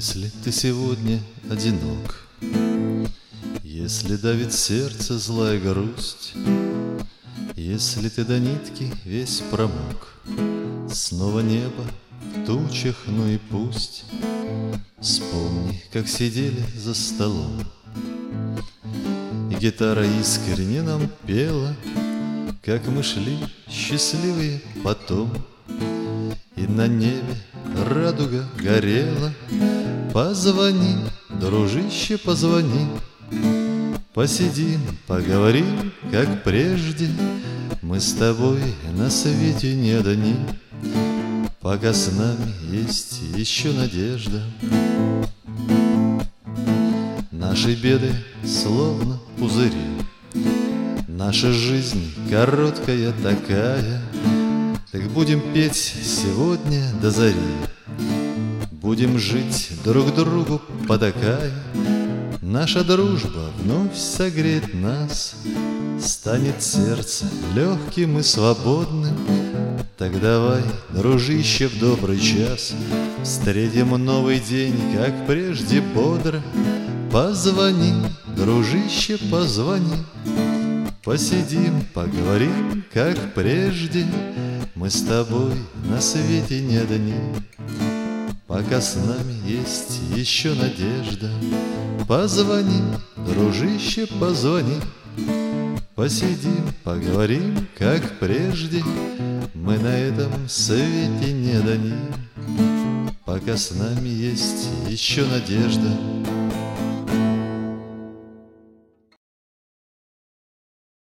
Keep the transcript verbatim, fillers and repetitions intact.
Если ты сегодня одинок, если давит сердце злая грусть, если ты до нитки весь промок, снова небо в тучах, ну и пусть. Вспомни, как сидели за столом, и гитара искренне нам пела, как мы шли счастливые потом, и на небе радуга горела. Позвони, дружище, позвони, посидим, поговорим, как прежде. Мы с тобой на свете не одни, пока с нами есть еще надежда. Наши беды словно пузыри, наша жизнь короткая такая. Так будем петь сегодня до зари, будем жить друг другу потакая. Наша дружба вновь согреет нас, станет сердце легким и свободным. Так давай, дружище, в добрый час встретим новый день, как прежде, бодро. Позвони, дружище, позвони, посидим, поговорим, как прежде. Мы с тобой на свете не одни, пока с нами есть еще надежда. Позвони, дружище, позвони, посидим, поговорим, как прежде. Мы на этом свете не одни, пока с нами есть еще надежда.